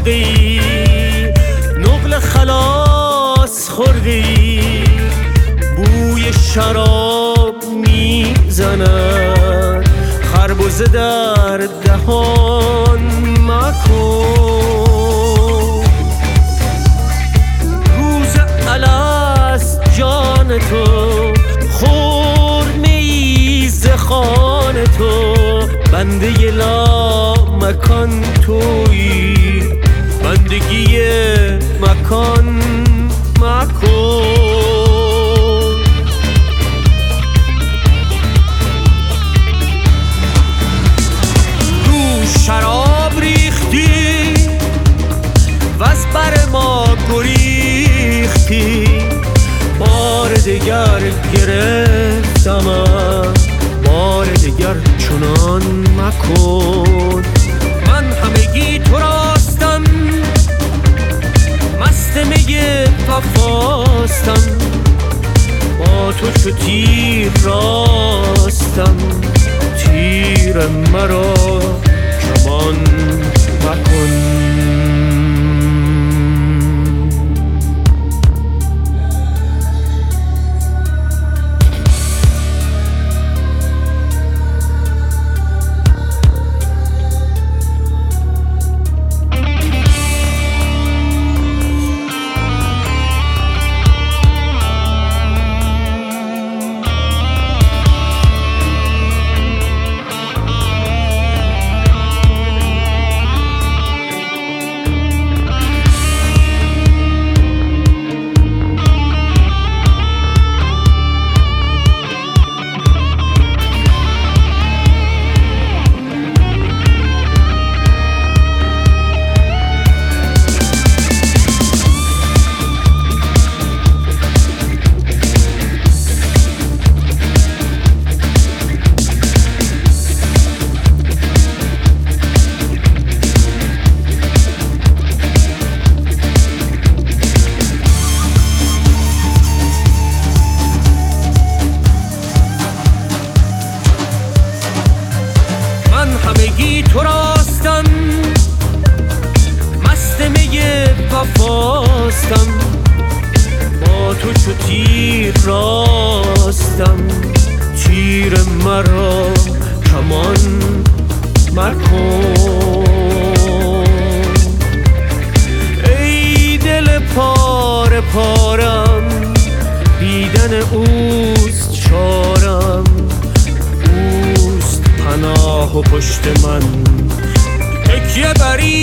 مرده ای، نقل خلاص خورده ای، بوی شراب میزند، خربزه در دهان مکن. روز الست جان تو، خرمه ای ز خوان تو، بنده لا مکان تویی، بندگی مکان مکن. شراب ریختی و از بر ما گریختی، بار دگر گرفتمت، بار دگر چنان مکن. من همگی تو راستم، مست می وفاستم، با تو چو تیر راستم، تیر مرا کمان مکن. همگی تو راستم، مست می وفاستم، با تو چو تیر راستم، تیر مرا کمان مکن. ای دل پاره پارم، دیدن اوست چارم، اوست پناه و پشت من، تکیه بری